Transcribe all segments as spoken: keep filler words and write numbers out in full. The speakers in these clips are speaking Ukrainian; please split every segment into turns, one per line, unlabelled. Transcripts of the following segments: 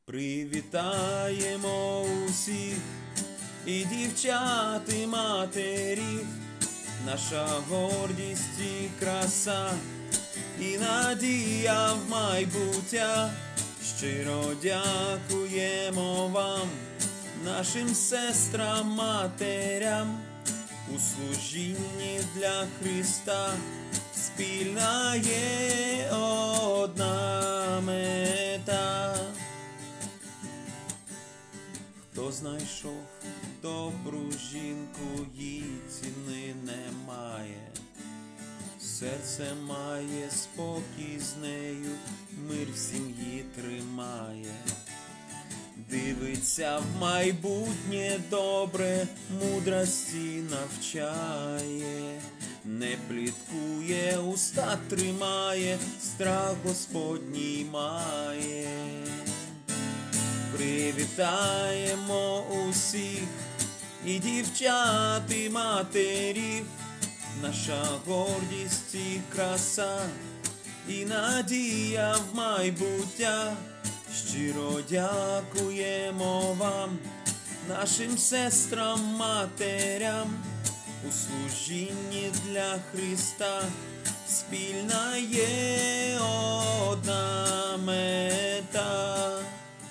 Привітаємо усіх і дівчат, і матерів, наша гордість і краса, і надія в майбуття. Щиро дякуємо вам, нашим сестрам, матерям, у служінні для Христа спільна є одна мета. Хто знайшов добру жінку, їй ціни немає, серце має спокій з нею, мир в сім'ї тримає. Дивиться в майбутнє добре, мудрості навчає, не пліткує, уста тримає, страх Господній має. Привітаємо усіх і дівчат, і матерів, наша гордість і краса, і надія в майбуття. Щиро дякуємо вам, нашим сестрам, матерям, у служінні для Христа спільна є одна мета.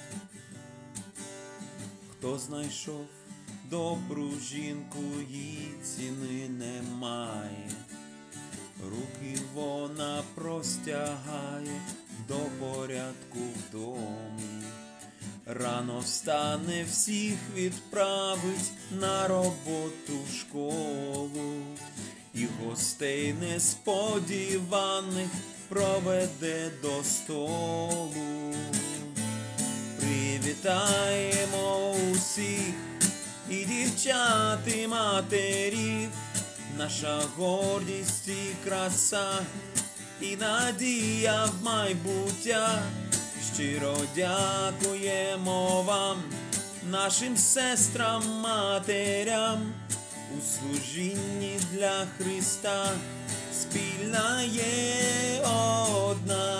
Хто знайшов добру жінку, їй ціни немає, руки вона простягає до порядку в домі. Рано встане, всіх відправить на роботу в школу, і гостей несподіваних проведе до столу. Привітаємо усіх і дівчат, і матерів, наша гордість і краса, і надія в майбуття. Щиро дякуємо вам, нашим сестрам, матерям, у служінні для Христа спільна є одна